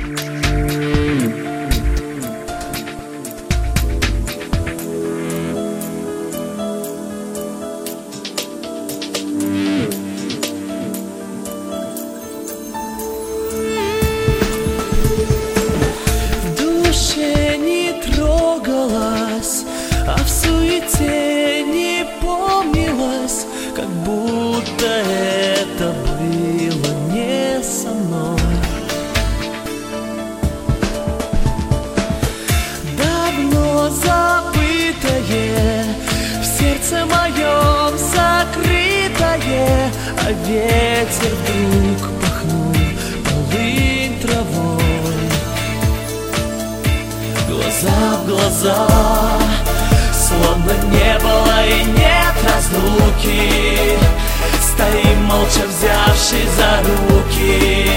А в суете не помнилось, как будто это было не со мной. Давно забытое, в сердце моем закрытое, а ветер вдруг пахнул полынь травой. Глаза в глаза, словно не было и нет разлуки, стоим молча, взявшись за руки.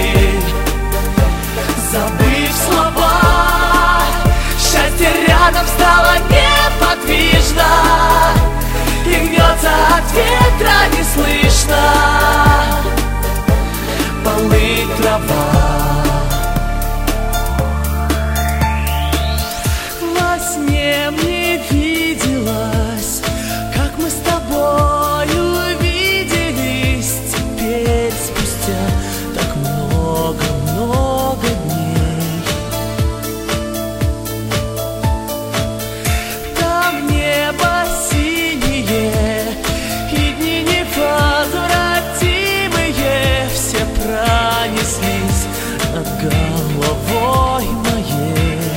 Забыв слова, счастье рядом стало неподвижно, и гнется от ветра не слышно. Полынь трава, во сне мне виделось, как мы с тобою виделись. Теперь спустя так много-много дней. Там небо синее и дни невозвратимые, все пронеслись над головой моей.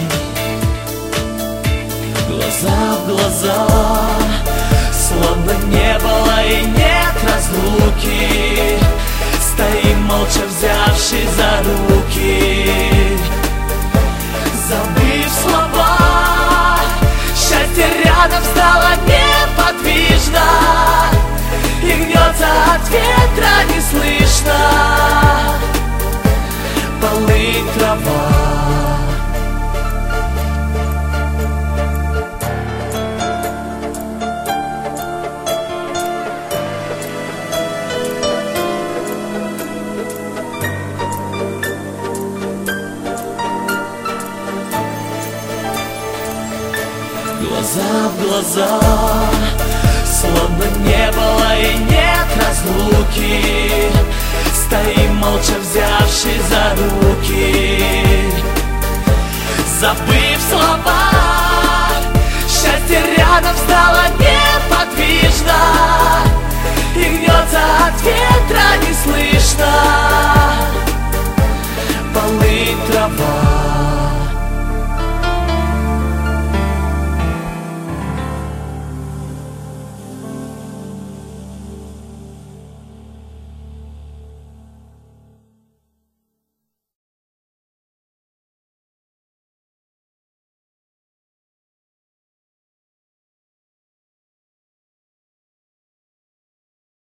Глаза в глаза, словно не было и нет разлуки, стоим молча, взявшись за руки. Забыв слова, счастье рядом стало неподвижно, и гнется от ветра не слышно. Полынь трава, глаза в глаза, словно не было и нет разлуки, стоим молча, взявшись за руки. Забыв слова, счастье рядом стало неподвижно, и гнется от ветра не слышно. Полынь трава.